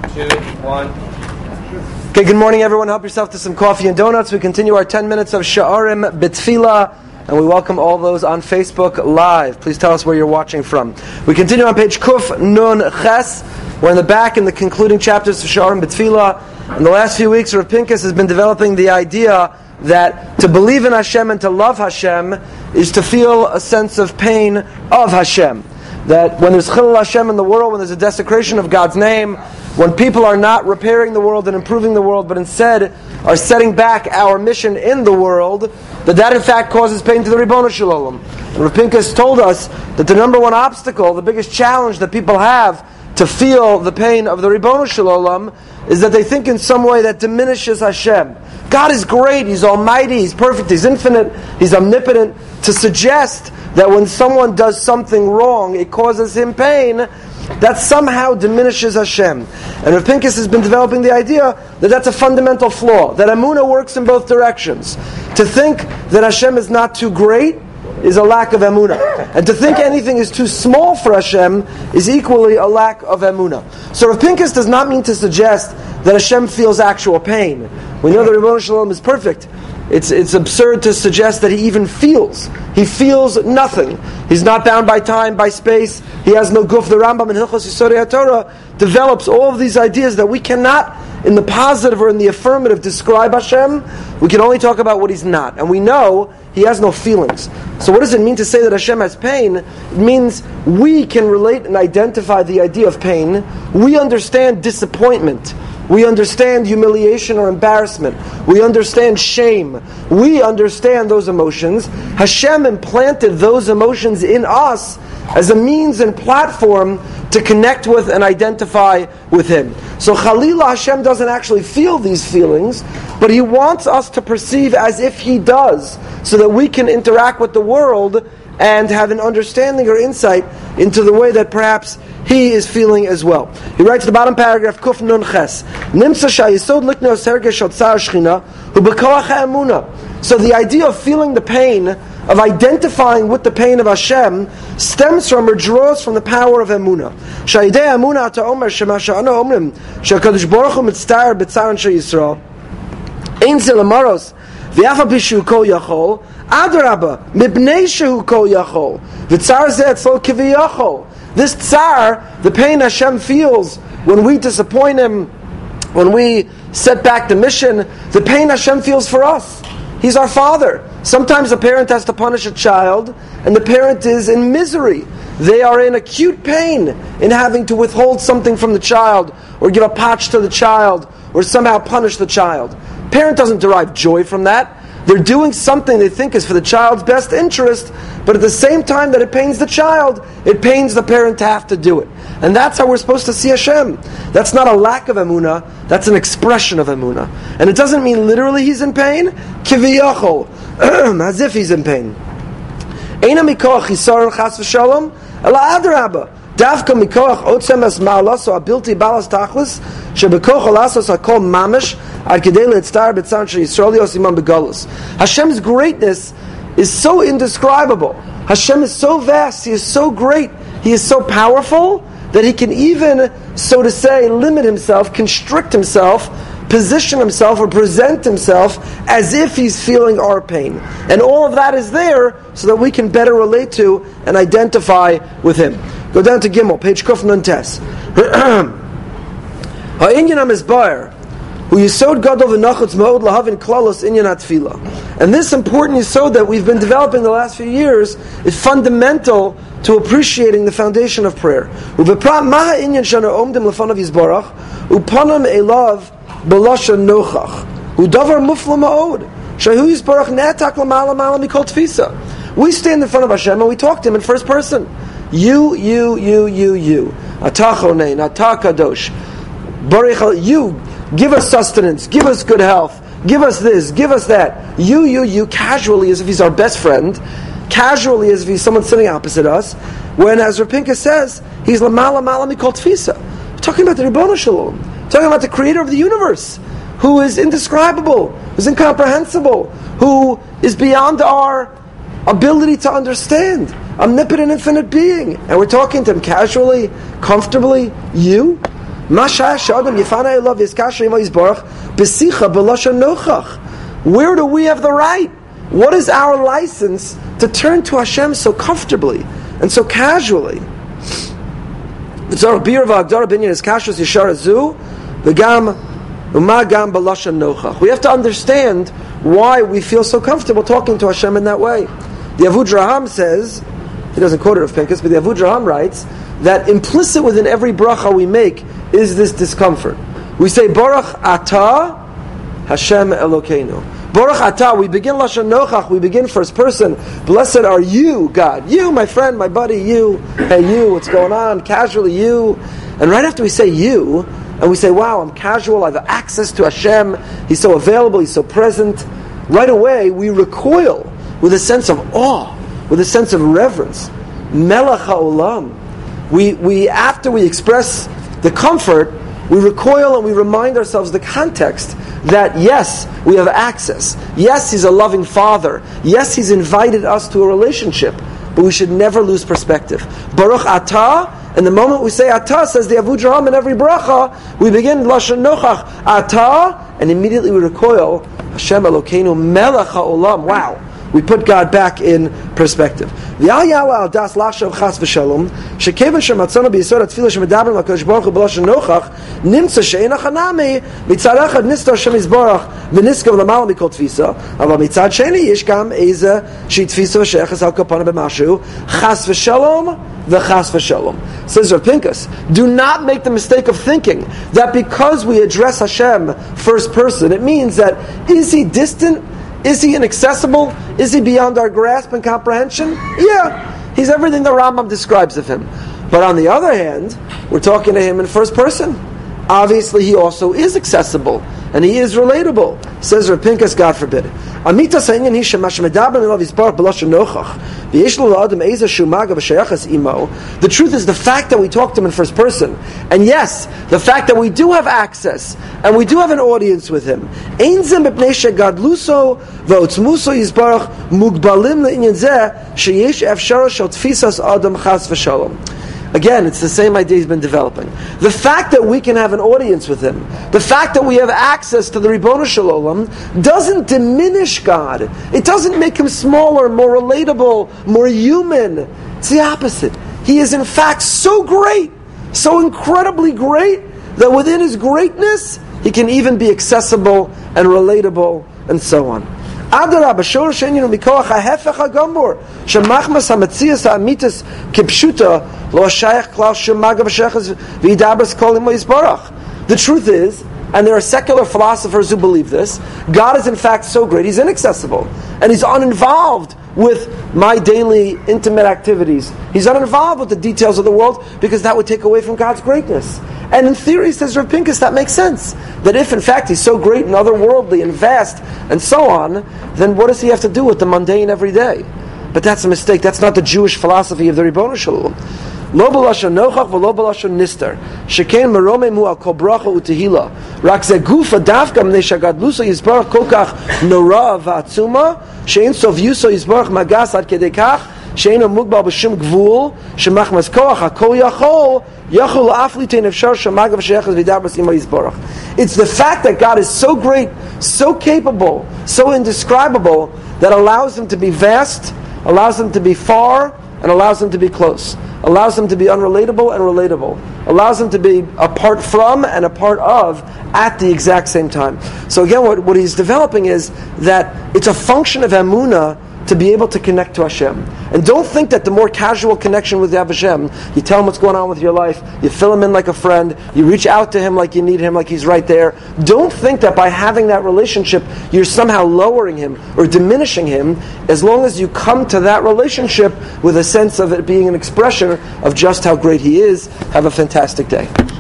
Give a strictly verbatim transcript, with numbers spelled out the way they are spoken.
two, one. Okay, good morning everyone. Help yourself to some coffee and donuts. We continue our ten minutes of Sha'arim B'Tfilah, and we welcome all those on Facebook Live. Please tell us where you're watching from. We continue on page Kuf Nun Ches. We're in the back in the concluding chapters of Sha'arim B'Tfilah. In the last few weeks, Rav Pinkus has been developing the idea that to believe in Hashem and to love Hashem is to feel a sense of pain of Hashem. That when there's Chilul Hashem in the world, when there's a desecration of God's name, when people are not repairing the world and improving the world, but instead are setting back our mission in the world, that that in fact causes pain to the Ribbono Shel Olam. And Rav Pinkus told us that the number one obstacle, the biggest challenge that people have to feel the pain of the Ribbono Shel Olam is that they think in some way that diminishes Hashem. God is great, He's almighty, He's perfect, He's infinite, He's omnipotent. To suggest that when someone does something wrong, it causes him pain, that somehow diminishes Hashem. And Rav Pinkus has been developing the idea that that's a fundamental flaw, that Emunah works in both directions. To think that Hashem is not too great is a lack of Emunah. And to think anything is too small for Hashem is equally a lack of Emunah. So Rav Pinkus does not mean to suggest that Hashem feels actual pain. We know that Ribbono Shel Olam is perfect. It's it's absurd to suggest that he even feels. He feels nothing. He's not bound by time, by space. He has no guf. The Rambam in Hilchos Yisodei HaTorah develops all of these ideas that we cannot, in the positive or in the affirmative, describe Hashem. We can only talk about what He's not. And we know He has no feelings. So what does it mean to say that Hashem has pain? It means we can relate and identify the idea of pain. We understand disappointment. We understand humiliation or embarrassment. We understand shame. We understand those emotions. Hashem implanted those emotions in us as a means and platform to connect with and identify with Him. So Chalila, Hashem doesn't actually feel these feelings, but He wants us to perceive as if He does, so that we can interact with the world and have an understanding or insight into the way that perhaps he is feeling as well. He writes the bottom paragraph, Kuf Nun Ches. Nimsa shayisod likno sergesh otzar shchina hu b'koach ha'emunah. So the idea of feeling the pain, of identifying with the pain of Hashem, stems from or draws from the power of emunah. Shayidei emunah ata omer shema sha'ana omrim she'akadosh baruch hu mitztar b'tzaran she'Yisrael ein zeh lamaros v'afa pishu kol yachol adarabba mibnei shehu kol yachol v'tzar zeh etzlo kiviyachol. This tsar, the pain Hashem feels when we disappoint Him, when we set back the mission, the pain Hashem feels for us. He's our Father. Sometimes a parent has to punish a child, and the parent is in misery. They are in acute pain in having to withhold something from the child, or give a patch to the child, or somehow punish the child. Parent doesn't derive joy from that. They're doing something they think is for the child's best interest, but at the same time that it pains the child, it pains the parent to have to do it. And that's how we're supposed to see Hashem. That's not a lack of emunah, that's an expression of emunah. And it doesn't mean literally He's in pain, kiviyachol, as if He's in pain. Eina mikoach chisaron chas v'shalom, ela adrabba. Davka mikoach otzem es ma'alaso abilti balas tachlis, shebekoach alasos hakol mamish, ad kedei le'etztar b'tzan she'Yisrael yosimam begalus. Hashem's greatness is so indescribable. Hashem is so vast, He is so great, He is so powerful, that He can even, so to say, limit Himself, constrict Himself, position Himself, or present Himself as if He's feeling our pain. And all of that is there so that we can better relate to and identify with Him. Go down to Gimel, page Kuf Nun Tes. Ha'inyan HaMizbar, hu yisod gadol v'nachutz ma'od lahavin klalos inyan ha'tfilah. And this important yisod that we've been developing the last few years is fundamental to appreciating the foundation of prayer. Uveprat maha inyan shana omdim lefanav yizbarach upanam elav b'lashon nochach udavar mufla ma'od shahu yizbarach ne'atak l'mala mala mikol tfisa. We stand in front of Hashem and we talk to Him in first person. You, you, you, you, you. Atah chonein, atah kadosh. Baruch you. Give us sustenance, give us good health, give us this, give us that. You, you, you, casually as if He's our best friend, casually as if He's someone sitting opposite us, when, as Rav Pinkus says, He's Lamala Mala Mikol Tfisa. We're talking about the Ribbono Shel Olam, talking about the Creator of the universe, who is indescribable, who's incomprehensible, who is beyond our ability to understand, omnipotent, infinite being. And we're talking to Him casually, comfortably, you. Where do we have the right? What is our license to turn to Hashem so comfortably and so casually? We have to understand why we feel so comfortable talking to Hashem in that way. The Avud Raham says, he doesn't quote it of Pinchas, but the Avud Raham writes that implicit within every bracha we make is this discomfort. We say, Baruch Atah Hashem Elokeinu. Baruch Atah, we begin Lashon Nochach, we begin first person. Blessed are you, God. You, my friend, my buddy, you. Hey, you, what's going on? Casually, you. And right after we say you, and we say, wow, I'm casual, I have access to Hashem, He's so available, He's so present, right away we recoil with a sense of awe, with a sense of reverence. Melech HaOlam. We, we, after we express the comfort, we recoil and we remind ourselves the context that yes, we have access. Yes, He's a loving Father. Yes, He's invited us to a relationship. But we should never lose perspective. Baruch Atah, and the moment we say Atah, says the Avud Raham in every bracha, we begin Lashon Nochach, Atah, and immediately we recoil, Hashem Elokeinu Melech HaOlam. Wow. We put God back in perspective. V'al yawa al das lashav chas v'shalom shekevan shematzonu b'yisod atfilah shemedabrim l'kadosh baruch hu b'lashon nochach nimtza she'en achanami mitzad echad nistar Hashem yisborach v'niskav l'mal mikol tfisa aval mitzad sheni yesh gam eza she tfisa v'sheiches al kapana b'mashu chas v'shalom v'chas v'shalom. Says Rav Pinchas, do not make the mistake of thinking that because we address Hashem first person, it means that is He distant? Is He inaccessible? Is He beyond our grasp and comprehension? Yeah, He's everything the Rambam describes of Him. But on the other hand, we're talking to Him in first person. Obviously, He also is accessible, and He is relatable. Says Rav Pinchas, God forbid. The truth is the fact that we talk to Him in first person, and yes, the fact that we do have access, and we do have an audience with Him. Again, it's the same idea He's been developing. The fact that we can have an audience with Him, the fact that we have access to the Ribono Shel Olam, doesn't diminish God. It doesn't make Him smaller, more relatable, more human. It's the opposite. He is in fact so great, so incredibly great, that within His greatness, He can even be accessible and relatable and so on. Adarabah, shorosh she'einu mikoach hahefech hagambur, shemachmas hametzias ha'amitas kipshuta lo shayach klal shemagav shechas v'yidabras kol imo yisbarach. The truth is, and there are secular philosophers who believe this, God is in fact so great, He's inaccessible, and He's uninvolved with my daily intimate activities. He's uninvolved with the details of the world because that would take away from God's greatness. And in theory, says Rav Pinchas, that makes sense. That if in fact He's so great and otherworldly and vast and so on, then what does He have to do with the mundane every day? But that's a mistake. That's not the Jewish philosophy of the Ribono Shel Olam. Lo b'lashon nochach v'lo b'lashon nister. Sheken meromemu al kol bracha utehila. Rak ze gufa davka mnei shagadluso yisbarach kol kach nora v'atzuma she'en sov yuso yisbarach magas ad kedei kach she'en mugbal b'shum gvul shemachmas koach hakol yachol yachol af litein efshar shemagav sheyachas v'yidabras imo yisbarach. It's the fact that God is so great, so capable, so indescribable that allows Him to be vast, allows Him to be far, and allows Him to be close. Allows Him to be unrelatable and relatable. Allows Him to be apart from and a part of at the exact same time. So again, what, what He's developing is that it's a function of Emunah to be able to connect to Hashem. And don't think that the more casual connection with Hashem, you tell Him what's going on with your life, you fill Him in like a friend, you reach out to Him like you need Him, like He's right there. Don't think that by having that relationship, you're somehow lowering Him or diminishing Him, as long as you come to that relationship with a sense of it being an expression of just how great He is. Have a fantastic day.